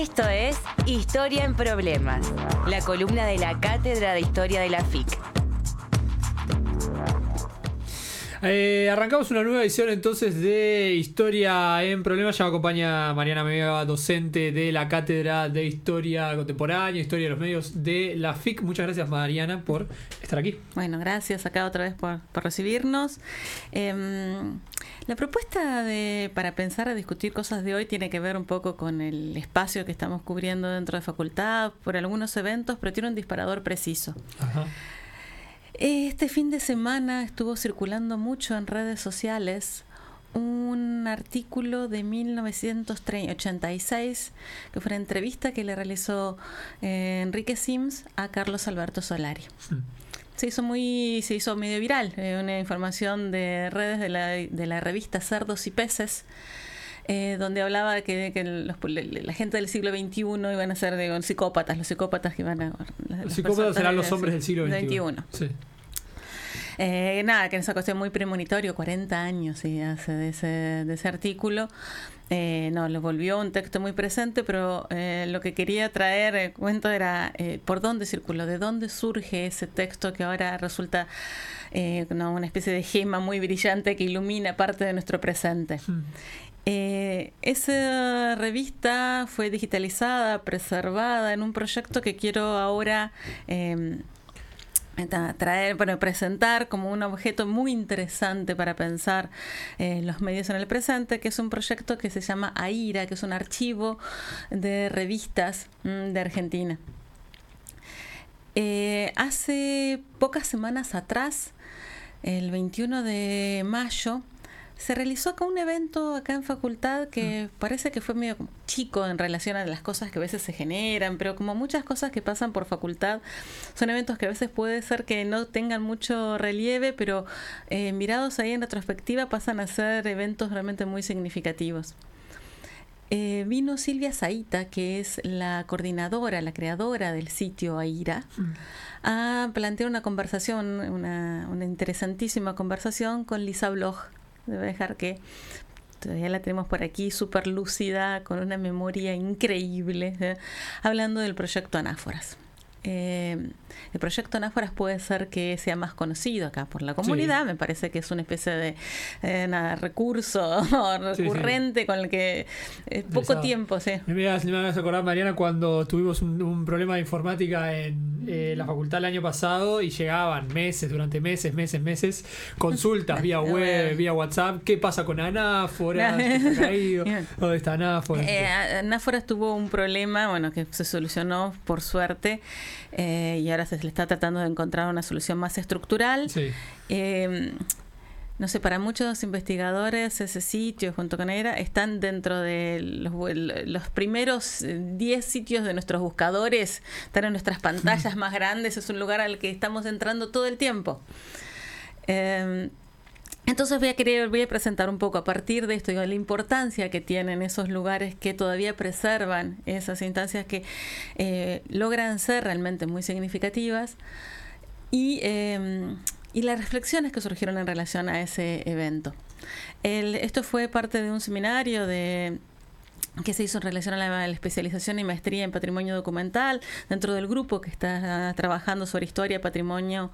Esto es Historia en Problemas, la columna de la Cátedra de Historia de la FIC. Arrancamos una nueva edición entonces de Historia en Problemas. Ya me acompaña Mariana Mega, docente de la Cátedra de Historia Contemporánea, Historia de los Medios de la FIC. Muchas gracias, Mariana, por estar aquí. Bueno, gracias acá otra vez por recibirnos. La propuesta para pensar a discutir cosas de hoy tiene que ver un poco con el espacio que estamos cubriendo dentro de facultad, por algunos eventos, pero tiene un disparador preciso. Ajá. Este fin de semana estuvo circulando mucho en redes sociales un artículo de 1986 que fue una entrevista que le realizó Enrique Sims a Carlos Alberto Solari. Se hizo medio viral, una información de redes de la revista Cerdos y Peces, donde hablaba de que la gente del siglo XXI iban a ser psicópatas, los psicópatas que iban a... Los psicópatas serán los hombres del siglo XXI. Sí. Que en esa cuestión muy premonitorio, 40 años ¿sí? hace de ese artículo. Lo volvió un texto muy presente, pero lo que quería traer cuento era por dónde circuló, de dónde surge ese texto que ahora resulta una especie de gema muy brillante que ilumina parte de nuestro presente. Esa revista fue digitalizada, preservada en un proyecto que quiero ahora presentar como un objeto muy interesante para pensar los medios en el presente, que es un proyecto que se llama AIRA, que es un archivo de revistas de Argentina. Hace pocas semanas atrás, el 21 de mayo, se realizó acá un evento acá en facultad que parece que fue medio chico en relación a las cosas que a veces se generan, pero como muchas cosas que pasan por facultad, son eventos que a veces puede ser que no tengan mucho relieve, pero mirados ahí en retrospectiva pasan a ser eventos realmente muy significativos. Vino Silvia Zaita, que es la coordinadora, la creadora del sitio AIRA, a plantear una conversación, una interesantísima conversación con Lisa Bloch. Debo dejar que todavía la tenemos por aquí, súper lúcida, con una memoria increíble, hablando del proyecto Anáforas. El proyecto Anáforas puede ser que sea más conocido acá por la comunidad. Sí. Me parece que es una especie de recurso recurrente, sí. Con el que poco tiempo. Sí. Me vas a acordar, Mariana, cuando tuvimos un problema de informática en la facultad el año pasado y llegaban durante meses, consultas vía web, vía WhatsApp. ¿Qué pasa con Anáforas? ¿Está caído? ¿Dónde está Anáforas? Anáforas tuvo un problema, que se solucionó por suerte. Y ahora se le está tratando de encontrar una solución más estructural. Sí. Para muchos investigadores ese sitio junto con AIRA están dentro de los primeros 10 sitios de nuestros buscadores, están en nuestras pantallas más grandes, es un lugar al que estamos entrando todo el tiempo. Entonces voy a presentar un poco a partir de esto, la importancia que tienen esos lugares que todavía preservan esas instancias que logran ser realmente muy significativas y las reflexiones que surgieron en relación a ese evento. Esto fue parte de un seminario que se hizo en relación a la especialización y maestría en patrimonio documental dentro del grupo que está trabajando sobre historia, patrimonio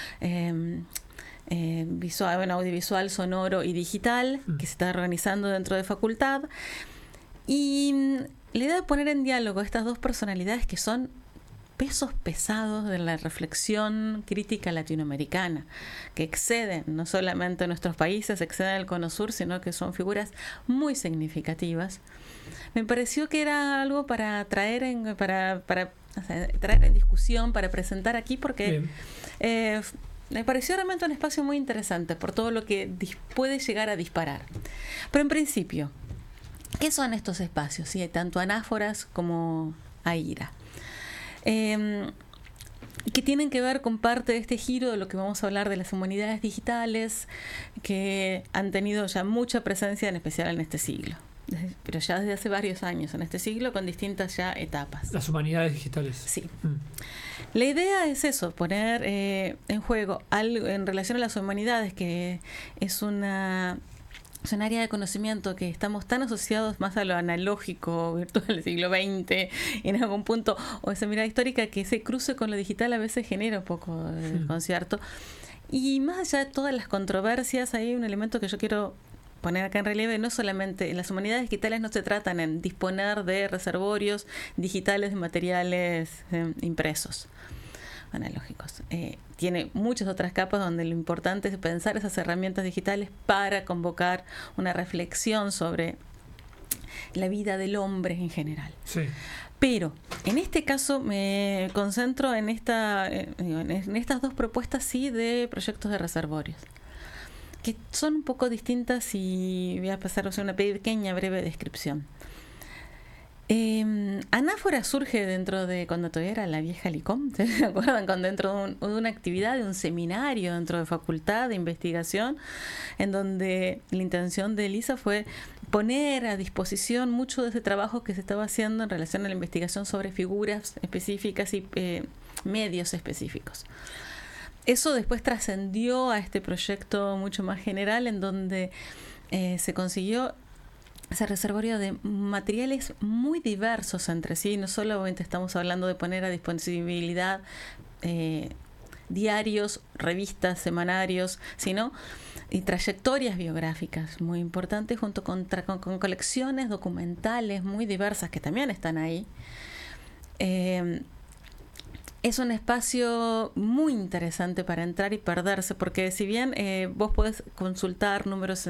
visual, audiovisual, sonoro y digital, que se está organizando dentro de facultad. Y la idea de poner en diálogo estas dos personalidades que son pesos pesados de la reflexión crítica latinoamericana, que exceden no solamente nuestros países, exceden el Cono Sur, sino que son figuras muy significativas. Me pareció que era algo para traer en discusión, para presentar aquí, porque me pareció realmente un espacio muy interesante por todo lo que puede llegar a disparar. Pero en principio, ¿qué son estos espacios? ¿Sí? Tanto Anáforas como AIRA. Que tienen que ver con parte de este giro de lo que vamos a hablar de las humanidades digitales, que han tenido ya mucha presencia, en especial en este siglo. Pero ya desde hace varios años en este siglo, con distintas ya etapas. Las humanidades digitales. Sí. La idea es eso, poner en juego algo en relación a las humanidades, que es una es un área de conocimiento que estamos tan asociados más a lo analógico, virtual del siglo XX, en algún punto, o esa mirada histórica, que ese cruce con lo digital a veces genera un poco de desconcierto. Y más allá de todas las controversias, hay un elemento que yo quiero poner acá en relieve. No solamente en las humanidades digitales no se tratan en disponer de reservorios digitales de materiales impresos, analógicos. Tiene muchas otras capas donde lo importante es pensar esas herramientas digitales para convocar una reflexión sobre la vida del hombre en general. Sí. Pero en este caso me concentro en estas dos propuestas sí de proyectos de reservorios, que son un poco distintas, y voy a pasar a hacer una pequeña breve descripción. Anáfora surge dentro de cuando todavía era la vieja Licom, ¿se acuerdan? Con dentro de una actividad, de un seminario dentro de facultad de investigación, en donde la intención de Elisa fue poner a disposición mucho de ese trabajo que se estaba haciendo en relación a la investigación sobre figuras específicas y medios específicos. Eso después trascendió a este proyecto mucho más general, en donde se consiguió ese reservorio de materiales muy diversos entre sí. No solamente estamos hablando de poner a disponibilidad diarios, revistas, semanarios, sino y trayectorias biográficas muy importantes, junto con colecciones documentales muy diversas que también están ahí. Es un espacio muy interesante para entrar y perderse, porque si bien vos podés consultar números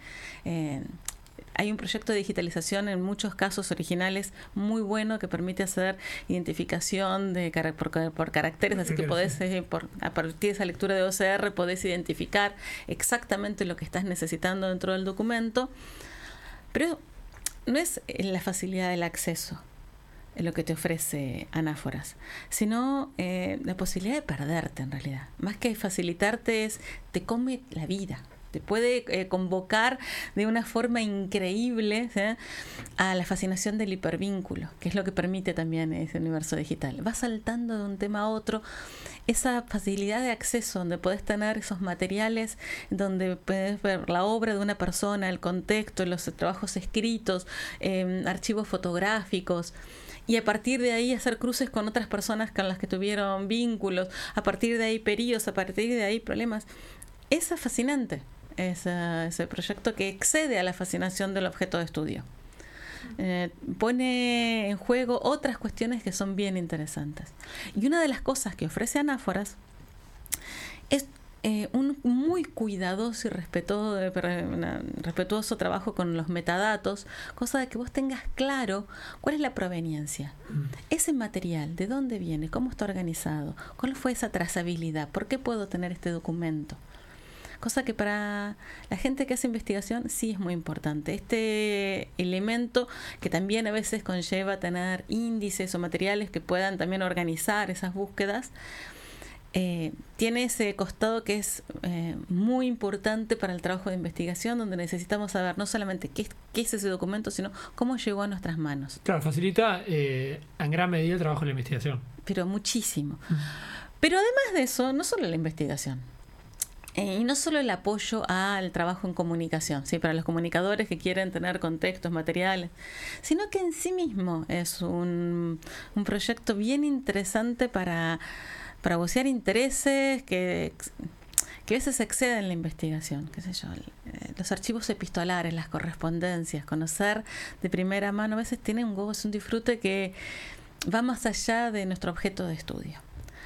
hay un proyecto de digitalización en muchos casos originales muy bueno que permite hacer identificación por caracteres, así que podés, a partir de esa lectura de OCR, podés identificar exactamente lo que estás necesitando dentro del documento, pero no es la facilidad del acceso lo que te ofrece Anáforas, sino la posibilidad de perderte en realidad. Más que facilitarte, te come la vida. Te puede convocar de una forma increíble a la fascinación del hipervínculo, que es lo que permite también ese universo digital. Va saltando de un tema a otro, esa facilidad de acceso donde podés tener esos materiales, donde podés ver la obra de una persona, el contexto, los trabajos escritos, archivos fotográficos, y a partir de ahí hacer cruces con otras personas con las que tuvieron vínculos, a partir de ahí periodos, a partir de ahí problemas. Es fascinante ese proyecto, que excede a la fascinación del objeto de estudio. Pone en juego otras cuestiones que son bien interesantes. Y una de las cosas que ofrece Anáforas es un muy cuidadoso y respetuoso trabajo con los metadatos, cosa de que vos tengas claro cuál es la proveniencia. Ese material, ¿de dónde viene? ¿Cómo está organizado? ¿Cuál fue esa trazabilidad? ¿Por qué puedo tener este documento? Cosa que para la gente que hace investigación sí es muy importante. Este elemento que también a veces conlleva tener índices o materiales que puedan también organizar esas búsquedas, tiene ese costado que es muy importante para el trabajo de investigación, donde necesitamos saber no solamente qué es ese documento, sino cómo llegó a nuestras manos. Claro, facilita en gran medida el trabajo de la investigación. Pero muchísimo. Pero además de eso, no solo la investigación. Y no solo el apoyo al trabajo en comunicación, ¿sí? Para los comunicadores que quieren tener contextos, materiales, sino que en sí mismo es un proyecto bien interesante para bucear intereses que a veces exceden la investigación, qué sé yo, los archivos epistolares, las correspondencias, conocer de primera mano, a veces tiene un gozo, un disfrute que va más allá de nuestro objeto de estudio.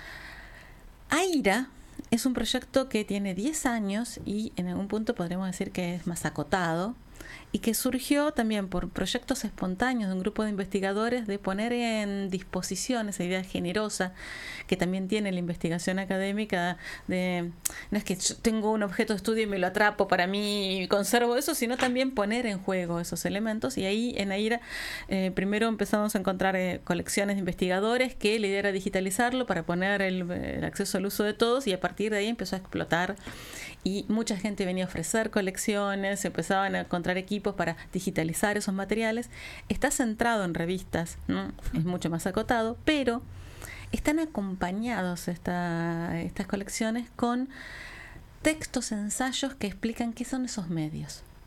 AIRA es un proyecto que tiene 10 años y en algún punto podríamos decir que es más acotado, y que surgió también por proyectos espontáneos de un grupo de investigadores de poner en disposición esa idea generosa que también tiene la investigación académica de no es que yo tengo un objeto de estudio y me lo atrapo para mí y conservo eso, sino también poner en juego esos elementos. Y ahí en AIRA primero empezamos a encontrar colecciones de investigadores que la idea era digitalizarlo para poner el acceso al uso de todos, y a partir de ahí empezó a explotar y mucha gente venía a ofrecer colecciones, se empezaban a encontrar equipos para digitalizar esos materiales. Está centrado en revistas, ¿no? Es mucho más acotado, pero están acompañados estas colecciones con textos, ensayos que explican qué son esos medios.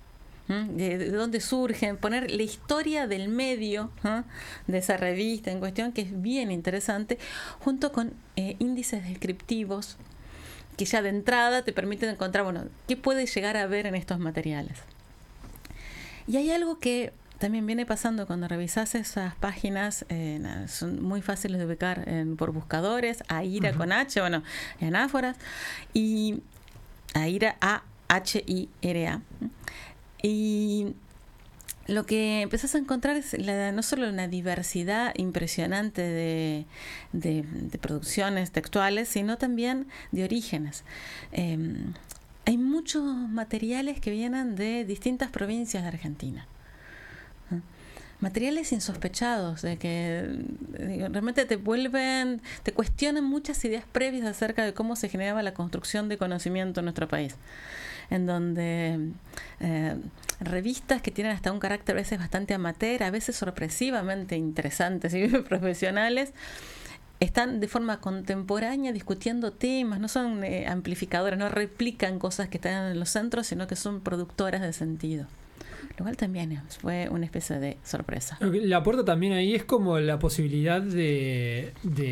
de dónde surgen, poner la historia del medio de esa revista en cuestión, que es bien interesante, junto con índices descriptivos que ya de entrada te permiten encontrar, bueno, qué puedes llegar a ver en estos materiales. Y hay algo que también viene pasando cuando revisas esas páginas, son muy fáciles de ubicar por buscadores, AIRA con H, bueno, anáforas, y AIRA, AHIRA. Y lo que empezás a encontrar es no solo una diversidad impresionante de producciones textuales, sino también de orígenes. Hay muchos materiales que vienen de distintas provincias de Argentina. Materiales insospechados, de que realmente te cuestionan muchas ideas previas acerca de cómo se generaba la construcción de conocimiento en nuestro país, en donde revistas que tienen hasta un carácter a veces bastante amateur, a veces sorpresivamente interesantes y profesionales, están de forma contemporánea discutiendo temas, no son amplificadoras, no replican cosas que están en los centros, sino que son productoras de sentido. Lo cual también fue una especie de sorpresa. Lo que le aporta también ahí es como la posibilidad de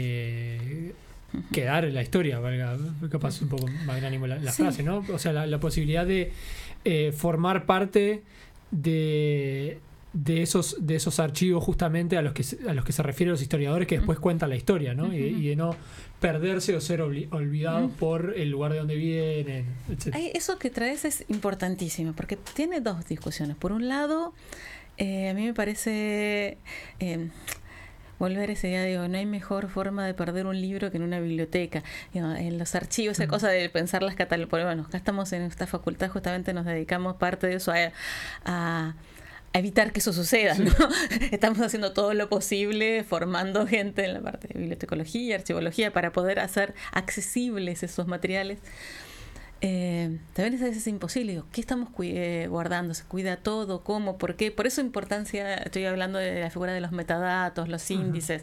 quedar en la historia, valga, capaz un poco magnánimo la frase, ¿no? O sea, la posibilidad de formar parte de esos archivos justamente a los que se refieren los historiadores que después cuentan la historia, ¿no? Y de no perderse o ser olvidados por el lugar de donde vienen, etc. Eso que traes es importantísimo, porque tiene dos discusiones. Por un lado, a mí me parece volver esa idea, digo, no hay mejor forma de perder un libro que en una biblioteca. Digo, en los archivos, esa cosa de pensar las catalogas. Bueno, acá estamos en esta facultad, justamente nos dedicamos parte de eso a evitar que eso suceda, ¿no? Estamos haciendo todo lo posible, formando gente en la parte de bibliotecología, archivología, para poder hacer accesibles esos materiales. También a veces es imposible. Digo, ¿qué estamos guardando? ¿Se cuida todo? ¿Cómo? ¿Por qué? Por eso importancia, estoy hablando de la figura de los metadatos, los índices.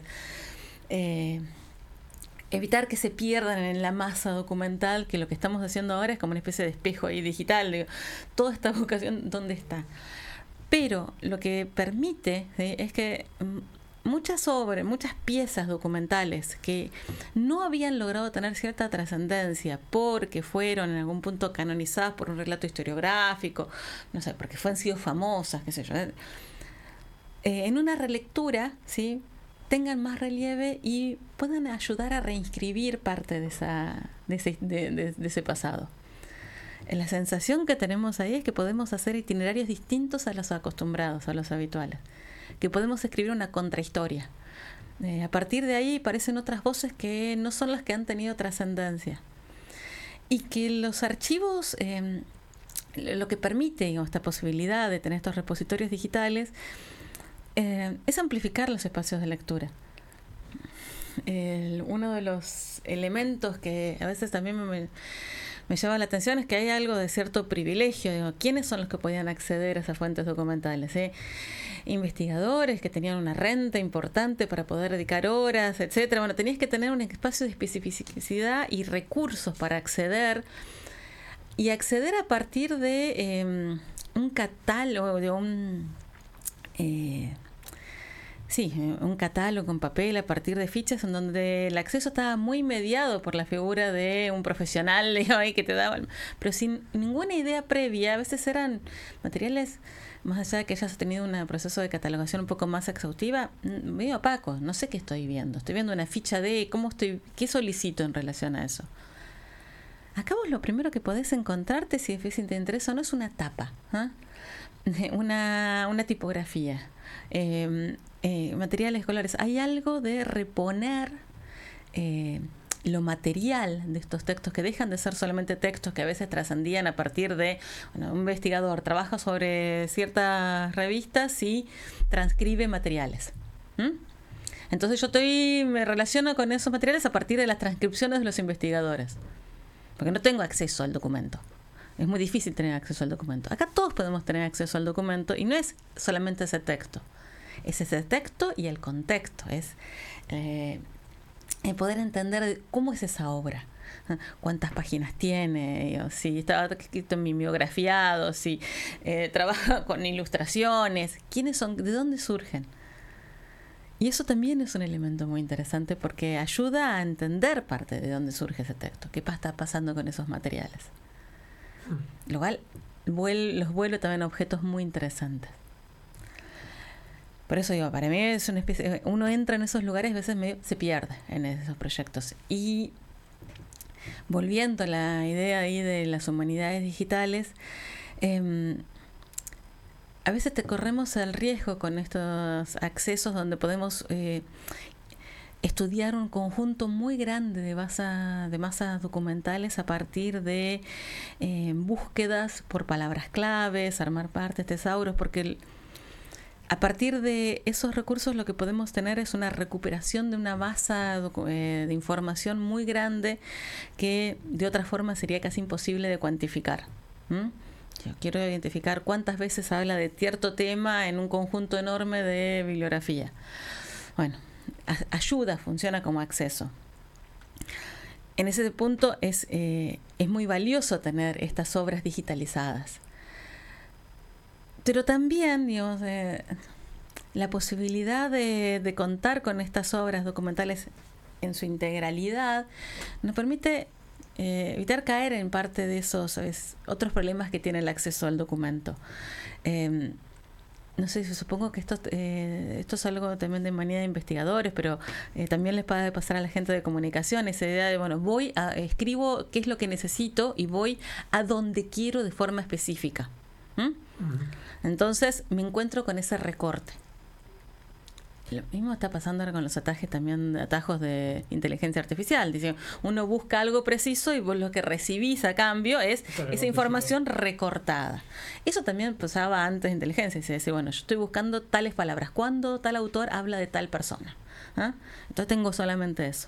Evitar que se pierdan en la masa documental, que lo que estamos haciendo ahora es como una especie de espejo ahí digital. Digo, toda esta vocación, ¿dónde está? Pero lo que permite, ¿sí?, es que muchas obras, muchas piezas documentales que no habían logrado tener cierta trascendencia porque fueron en algún punto canonizadas por un relato historiográfico, no sé, porque han sido famosas, qué sé yo, en una relectura, ¿sí?, tengan más relieve y puedan ayudar a reinscribir parte de ese pasado. La sensación que tenemos ahí es que podemos hacer itinerarios distintos a los acostumbrados, a los habituales, que podemos escribir una contrahistoria. A partir de ahí aparecen otras voces que no son las que han tenido trascendencia. Y que los archivos, lo que permite, digamos, esta posibilidad de tener estos repositorios digitales, es amplificar los espacios de lectura. Uno de los elementos que a veces también me llama la atención es que hay algo de cierto privilegio. Digo, ¿quiénes son los que podían acceder a esas fuentes documentales? Investigadores que tenían una renta importante para poder dedicar horas, etcétera. Bueno, tenías que tener un espacio de especificidad y recursos para acceder, y acceder a partir de un catálogo, de un catálogo en papel, a partir de fichas en donde el acceso estaba muy mediado por la figura de un profesional, digamos, que te daba, pero sin ninguna idea previa. A veces eran materiales, más allá de que hayas tenido un proceso de catalogación un poco más exhaustiva, medio opaco. No sé qué estoy viendo una ficha de qué solicito en relación a eso. Acá vos lo primero que podés encontrarte, si te interesa o no, es una tapa, una tipografía, materiales escolares. Hay algo de reponer lo material de estos textos, que dejan de ser solamente textos que a veces trascendían a partir de, un investigador trabaja sobre ciertas revistas y transcribe materiales. Entonces yo me relaciono con esos materiales a partir de las transcripciones de los investigadores, porque no tengo acceso al documento. Es muy difícil tener acceso al documento. Acá todos podemos tener acceso al documento, y no es solamente ese texto. Es ese texto y el contexto. Es poder entender cómo es esa obra, cuántas páginas tiene, o si está escrito mimeografiado, si trabaja con ilustraciones, quiénes son, de dónde surgen. Y eso también es un elemento muy interesante porque ayuda a entender parte de dónde surge ese texto, qué está pasando con esos materiales. Lo cual los vuelve también a objetos muy interesantes. Por eso digo, para mí es una especie, uno entra en esos lugares y a veces se pierde en esos proyectos. Y volviendo a la idea ahí de las humanidades digitales, a veces te corremos el riesgo con estos accesos donde podemos estudiar un conjunto muy grande de masas documentales a partir de búsquedas por palabras claves, armar partes, tesauros, porque a partir de esos recursos lo que podemos tener es una recuperación de una masa de información muy grande que de otra forma sería casi imposible de cuantificar. Yo quiero identificar cuántas veces habla de cierto tema en un conjunto enorme de bibliografía. Bueno, ayuda, funciona como acceso. En ese punto es muy valioso tener estas obras digitalizadas. Pero también, digamos, la posibilidad de contar con estas obras documentales en su integralidad nos permite evitar caer en parte de esos otros problemas que tiene el acceso al documento. No sé, supongo que esto es algo también de manía de investigadores, pero también les puede pasar a la gente de comunicación esa idea de, bueno, escribo qué es lo que necesito y voy a donde quiero de forma específica. Entonces me encuentro con ese recorte. Lo mismo está pasando ahora con los atajos de inteligencia artificial. Dice, uno busca algo preciso y vos lo que recibís a cambio es esa información recortada. Eso también pasaba antes de inteligencia. Se decía, bueno, yo estoy buscando tales palabras. ¿Cuándo tal autor habla de tal persona? Entonces tengo solamente eso.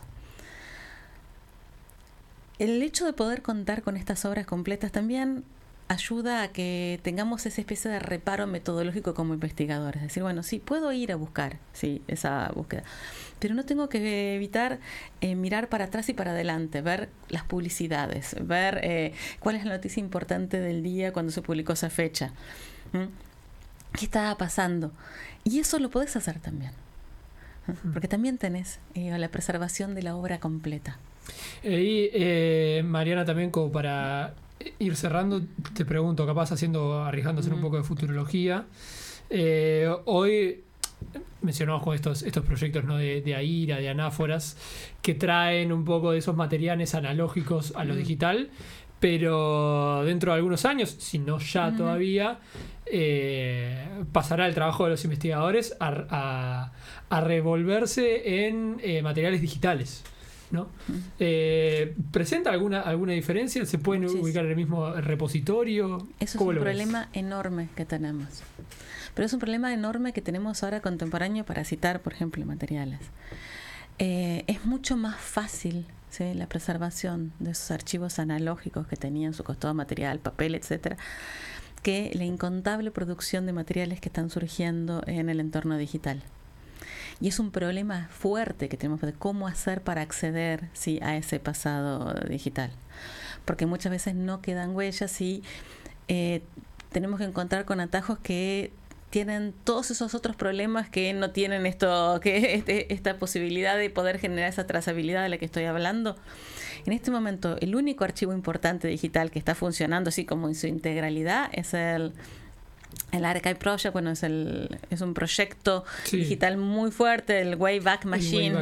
El hecho de poder contar con estas obras completas también ayuda a que tengamos esa especie de reparo metodológico como investigadores. Es decir, bueno, sí, puedo ir a buscar esa búsqueda, pero no tengo que evitar mirar para atrás y para adelante, ver las publicidades, ver cuál es la noticia importante del día cuando se publicó esa fecha. ¿Qué estaba pasando? Y eso lo podés hacer también, porque también tenés la preservación de la obra completa. Y Mariana, también como para ir cerrando, te pregunto, capaz arriesgándose un poco de futurología. Hoy mencionamos con estos proyectos, ¿no? de AIRA, de anáforas, que traen un poco de esos materiales analógicos a lo digital, pero dentro de algunos años, si no ya todavía, pasará el trabajo de los investigadores a revolverse en materiales digitales, ¿no? ¿Presenta alguna diferencia? ¿Se pueden ubicar en el mismo repositorio? Eso es un problema enorme que tenemos. Pero es un problema enorme que tenemos ahora contemporáneo para citar, por ejemplo, materiales. Es mucho más fácil, ¿sí?, la preservación de esos archivos analógicos que tenían su costado material, papel, etcétera, que la incontable producción de materiales que están surgiendo en el entorno digital. Y es un problema fuerte que tenemos de cómo hacer para acceder a ese pasado digital. Porque muchas veces no quedan huellas y tenemos que encontrar con atajos que tienen todos esos otros problemas que no tienen esta posibilidad de poder generar esa trazabilidad de la que estoy hablando. En este momento, el único archivo importante digital que está funcionando así como en su integralidad es el Archive Project. Bueno, es un proyecto digital muy fuerte, el Wayback Machine.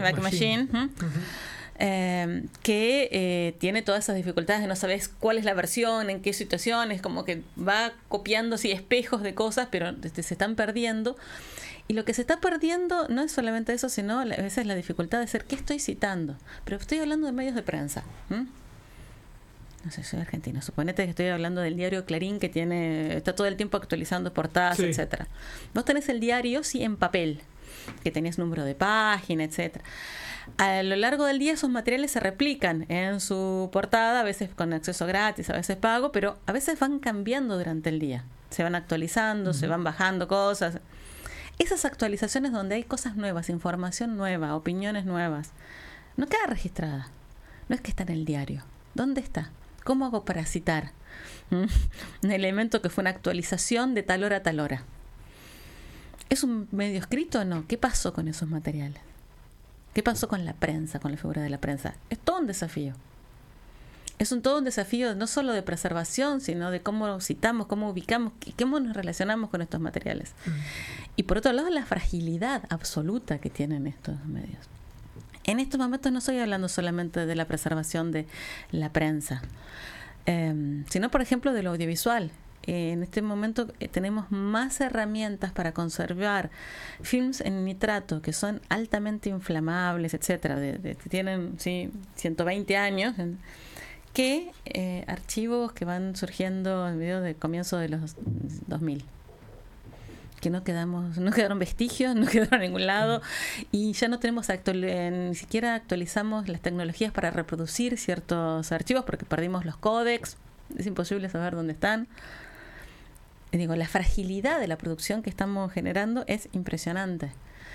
Que tiene todas esas dificultades de no sabes cuál es la versión, en qué situaciones, como que va copiando espejos de cosas, pero se están perdiendo. Y lo que se está perdiendo no es solamente eso, sino a veces la dificultad de ser, ¿qué estoy citando? Pero estoy hablando de medios de prensa. No sé, soy argentina. Suponete que estoy hablando del diario Clarín, que está todo el tiempo actualizando portadas, etcétera. Vos tenés el diario, en papel, que tenés número de página, etcétera. A lo largo del día esos materiales se replican en su portada, a veces con acceso gratis, a veces pago, pero a veces van cambiando durante el día. Se van actualizando, se van bajando cosas. Esas actualizaciones donde hay cosas nuevas, información nueva, opiniones nuevas, no queda registrada. No es que está en el diario. ¿Dónde está? ¿Cómo hago para citar un elemento que fue una actualización de tal hora a tal hora? ¿Es un medio escrito o no? ¿Qué pasó con esos materiales? ¿Qué pasó con la prensa, con la figura de la prensa? Es todo un desafío. Todo un desafío no solo de preservación, sino de cómo citamos, cómo ubicamos, cómo nos relacionamos con estos materiales. Y por otro lado, la fragilidad absoluta que tienen estos medios. En estos momentos no estoy hablando solamente de la preservación de la prensa, sino, por ejemplo, de lo audiovisual. En este momento tenemos más herramientas para conservar films en nitrato que son altamente inflamables, etcétera, tienen 120 años, que archivos que van surgiendo en medio de comienzo de los 2000, que no quedaron vestigios, no quedaron en ningún lado, y ya no tenemos ni siquiera actualizamos las tecnologías para reproducir ciertos archivos porque perdimos los códecs, es imposible saber dónde están. Digo, la fragilidad de la producción que estamos generando es impresionante.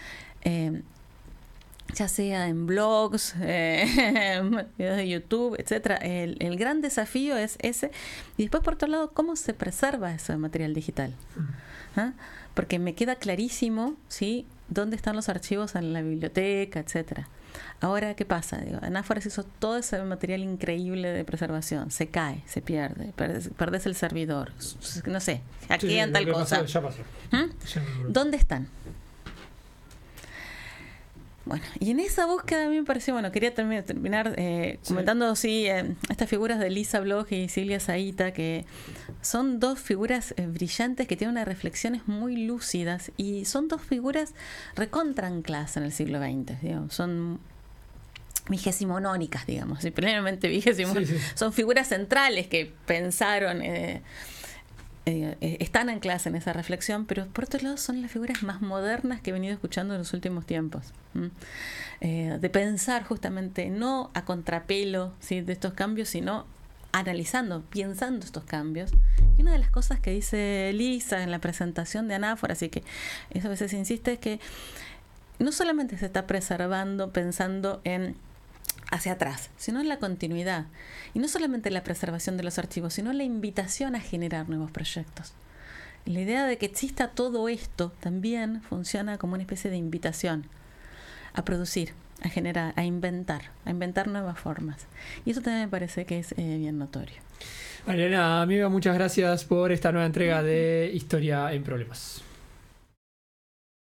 Ya sea en blogs, videos de YouTube, etcétera. El gran desafío es ese. Y después, por otro lado, ¿cómo se preserva ese material digital? ¿Ah? Porque me queda clarísimo, ¿sí?, dónde están los archivos en la biblioteca, etcétera. Ahora, ¿qué pasa? Anáforas hizo todo ese material increíble de preservación. Se cae, se pierde, perdés el servidor, no sé, hackean tal cosa. Ya pasó. ¿Dónde están? Bueno, y en esa búsqueda a mí me pareció, quería terminar comentando estas figuras de Lisa Bloch y Silvia Zahita, que son dos figuras brillantes que tienen unas reflexiones muy lúcidas y son dos figuras recontra ancladas en el siglo XX, digamos, son vigesimonónicas, digamos, plenamente son figuras centrales que pensaron, están ancladas en esa reflexión, pero por otro lado son las figuras más modernas que he venido escuchando en los últimos tiempos, de pensar justamente no a contrapelo, ¿sí?, de estos cambios, sino analizando, pensando estos cambios. Y una de las cosas que dice Lisa en la presentación de Anáforas, y que eso a veces insiste, es que no solamente se está preservando pensando en hacia atrás, sino en la continuidad. Y no solamente la preservación de los archivos, sino la invitación a generar nuevos proyectos. Y la idea de que exista todo esto también funciona como una especie de invitación a producir, a generar, a inventar nuevas formas. Y eso también me parece que es bien notorio. Mariana, amiga, muchas gracias por esta nueva entrega de Historia en Problemas.